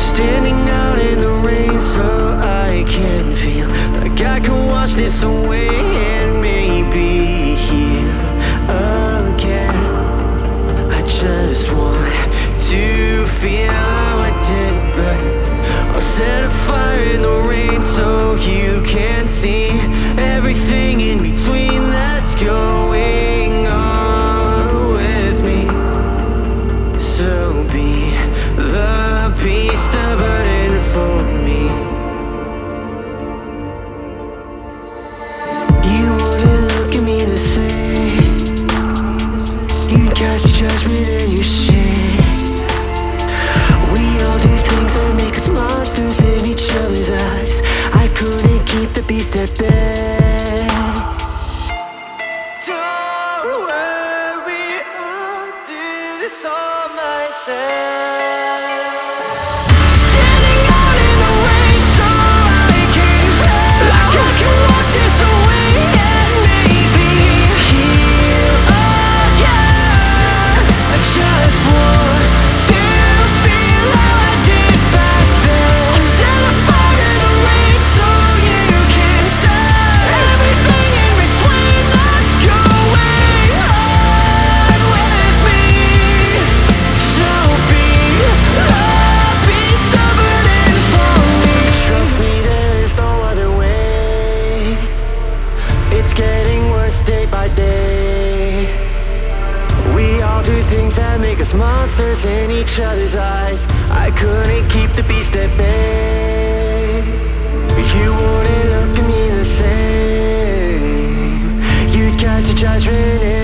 Standing out in the rain so I can feel like I can wash this away and maybe heal again. I just want to feel how I did back. I'll set a fire in the rain so you can see everything in between that's going on with me. So be the peace that burning for me. You wouldn't look at me the same. You cast your judgment and your shame. We all do things that make us monsters in each other's eyes. I couldn't keep the beast at bay. Don't worry, I'll do this all myself. Standing out in the rain so I can feel like I can wash this away and maybe heal again. I just want to feel how I did back then. I set a fire in the rain so you can tell everything in between that's going on with me. So be the beast that burning for me. Trust me, there is no other way. It's getting worse day by day. We all do things that make us monsters in each other's eyes. I couldn't keep the beast at bay. You wouldn't look at me the same. You'd cast your judgment in